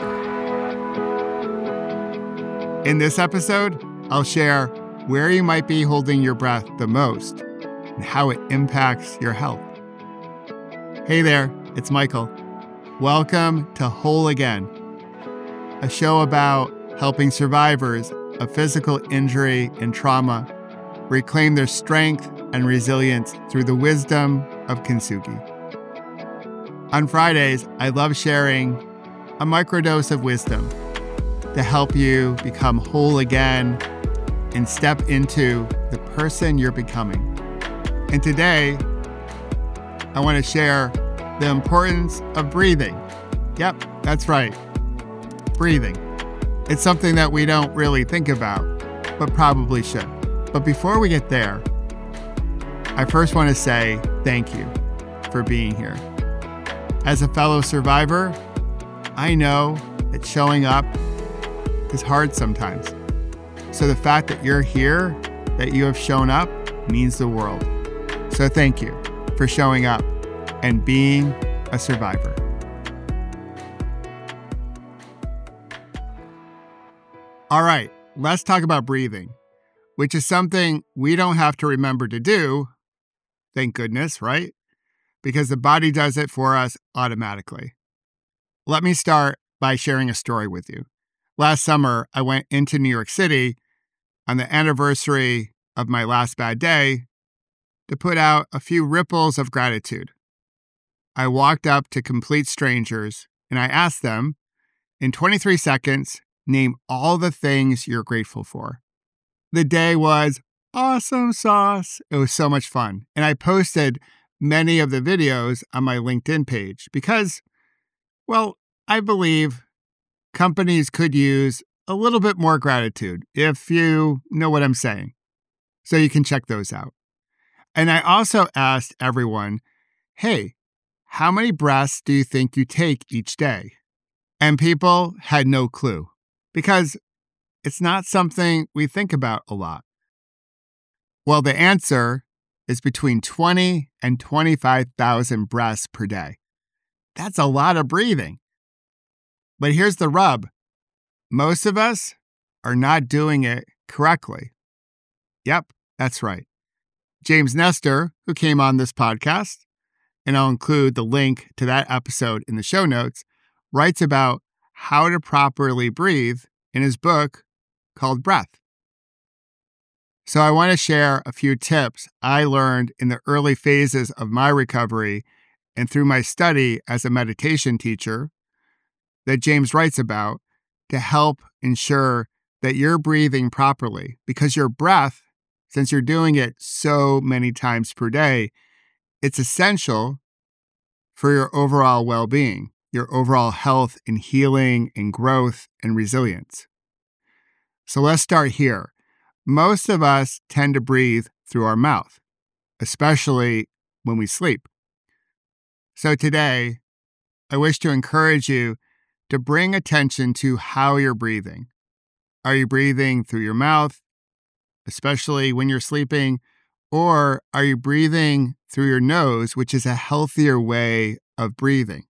In this episode, I'll share where you might be holding your breath the most and how it impacts your health. Hey there, it's Michael. Welcome to Whole Again, a show about helping survivors of physical injury and trauma reclaim their strength and resilience through the wisdom of Kintsugi. On Fridays, I love sharing a microdose of wisdom to help you become whole again and step into the person you're becoming. And today, I want to share the importance of breathing. Yep, that's right. Breathing. It's something that we don't really think about, but probably should. But before we get there, I first want to say thank you for being here. As a fellow survivor, I know that showing up is hard sometimes. So the fact that you're here, that you have shown up, means the world. So thank you for showing up and being a survivor. All right, let's talk about breathing, which is something we don't have to remember to do, thank goodness, right? Because the body does it for us automatically. Let me start by sharing a story with you. Last summer, I went into New York City on the anniversary of my last bad day to put out a few ripples of gratitude. I walked up to complete strangers and I asked them, in 23 seconds, name all the things you're grateful for. The day was awesome sauce. It was so much fun. And I posted many of the videos on my LinkedIn page because, well, I believe companies could use a little bit more gratitude, if you know what I'm saying. So you can check those out. And I also asked everyone, hey, how many breaths do you think you take each day? And people had no clue because it's not something we think about a lot. Well, the answer is between 20 and 25,000 breaths per day. That's a lot of breathing. But here's the rub. Most of us are not doing it correctly. Yep, that's right. James Nestor, who came on this podcast, and I'll include the link to that episode in the show notes, writes about how to properly breathe in his book called Breath. So I want to share a few tips I learned in the early phases of my recovery and through my study as a meditation teacher that James writes about to help ensure that you're breathing properly, because your breath, since you're doing it so many times per day, it's essential for your overall well-being, your overall health and healing and growth and resilience. So let's start here. Most of us tend to breathe through our mouth, especially when we sleep. So today, I wish to encourage you to bring attention to how you're breathing. Are you breathing through your mouth, especially when you're sleeping, or are you breathing through your nose, which is a healthier way of breathing?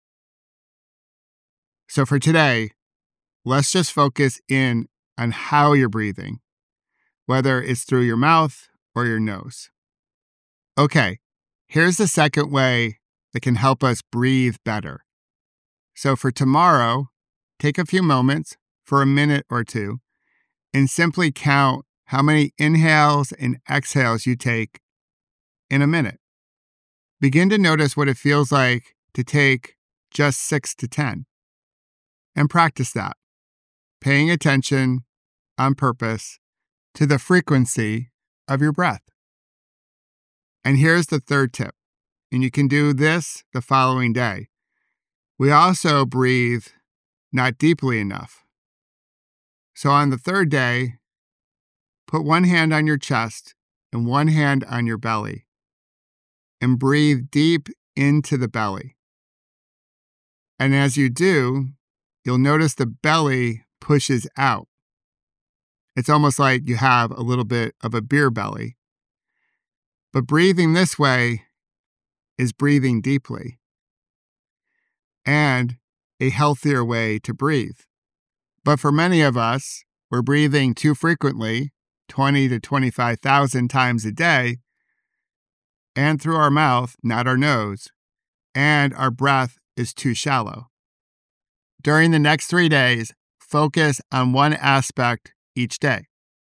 So for today, let's just focus in on how you're breathing, whether it's through your mouth or your nose. Okay, here's the second way that can help us breathe better. So for tomorrow, take a few moments for a minute or two and simply count how many inhales and exhales you take in a minute. Begin to notice what it feels like to take just 6 to 10 and practice that, paying attention on purpose to the frequency of your breath. And here's the third tip, and you can do this the following day. We also breathe not deeply enough. So on the third day, put one hand on your chest and one hand on your belly and breathe deep into the belly. And as you do, you'll notice the belly pushes out. It's almost like you have a little bit of a beer belly. But breathing this way is breathing deeply. And a healthier way to breathe. But for many of us, we're breathing too frequently, 20 to 25,000 times a day, and through our mouth, not our nose, and our breath is too shallow. During the next 3 days, focus on one aspect each day.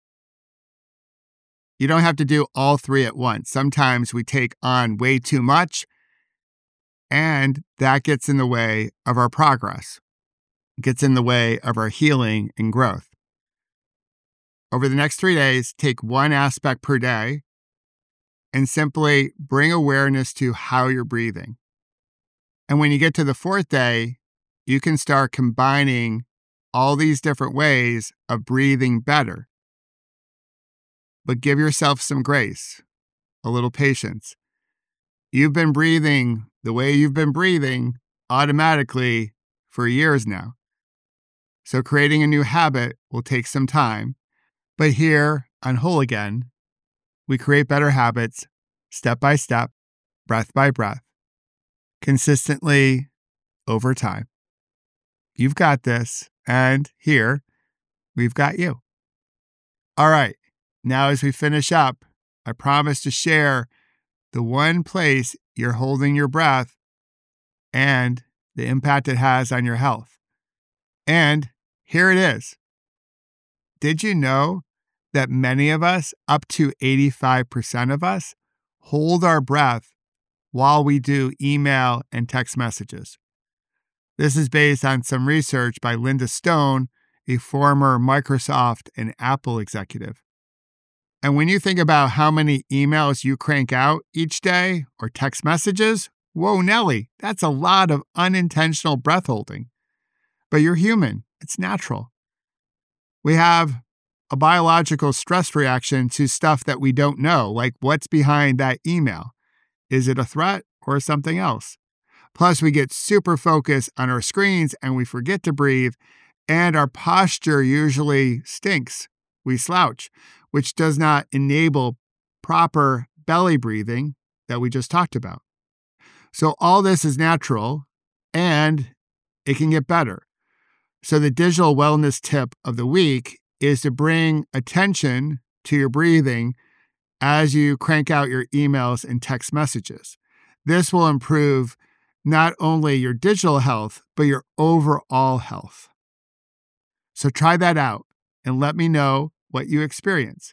You don't have to do all three at once. Sometimes we take on way too much, and that gets in the way of our progress, gets in the way of our healing and growth. Over the next 3 days, take one aspect per day and simply bring awareness to how you're breathing. And when you get to the 4th day, you can start combining all these different ways of breathing better. But give yourself some grace, a little patience. You've been breathing the way you've been breathing automatically for years now. So creating a new habit will take some time. But here on Whole Again, we create better habits step by step, breath by breath, consistently over time. You've got this, and here, we've got you. All right, now as we finish up, I promise to share the one place you're holding your breath and the impact it has on your health. And here it is. Did you know that many of us, up to 85% of us, hold our breath while we do email and text messages? This is based on some research by Linda Stone, a former Microsoft and Apple executive. And when you think about how many emails you crank out each day or text messages, whoa, Nelly, that's a lot of unintentional breath holding. But you're human. It's natural. We have a biological stress reaction to stuff that we don't know, like what's behind that email. Is it a threat or something else? Plus, we get super focused on our screens and we forget to breathe, and our posture usually stinks. We slouch, which does not enable proper belly breathing that we just talked about. So all this is natural, and it can get better. So the digital wellness tip of the week is to bring attention to your breathing as you crank out your emails and text messages. This will improve not only your digital health, but your overall health. So try that out and let me know what you experience.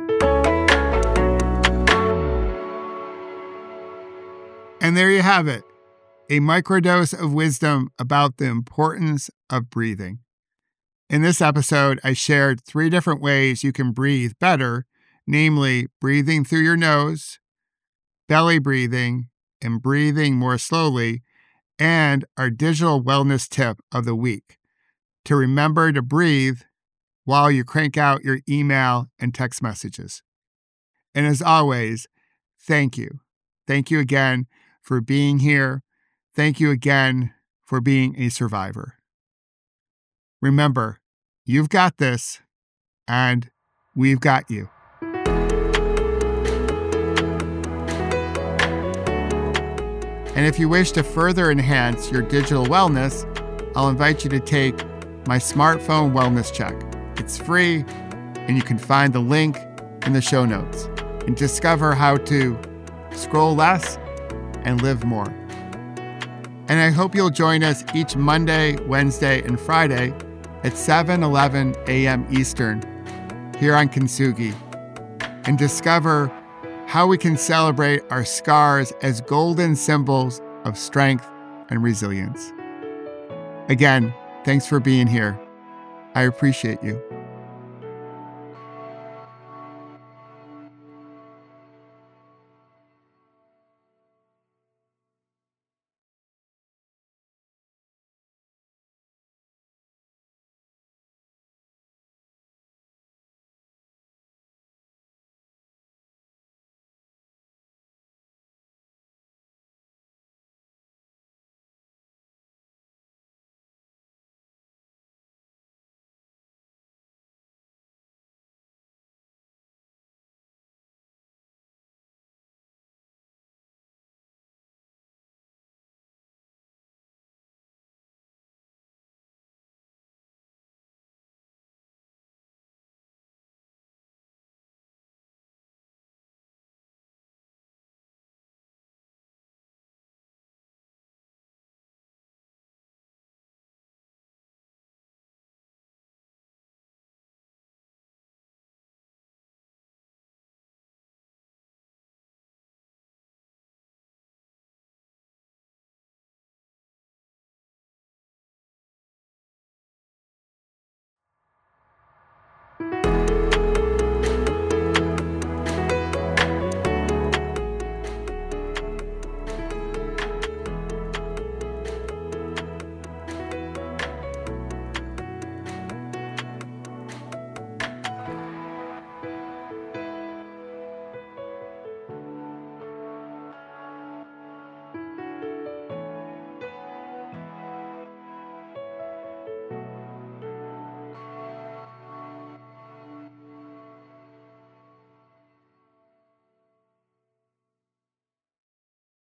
And there you have it, a microdose of wisdom about the importance of breathing. In this episode, I shared 3 different ways you can breathe better, namely breathing through your nose, belly breathing, and breathing more slowly, and our digital wellness tip of the week, to remember to breathe while you crank out your email and text messages. And as always, thank you. Thank you again for being here. Thank you again for being a survivor. Remember, you've got this, and we've got you. And if you wish to further enhance your digital wellness, I'll invite you to take my smartphone wellness check. It's free, and you can find the link in the show notes and discover how to scroll less and live more. And I hope you'll join us each Monday, Wednesday, and Friday at 7:11 a.m. Eastern here on Kintsugi, and discover how we can celebrate our scars as golden symbols of strength and resilience. Again, thanks for being here. I appreciate you.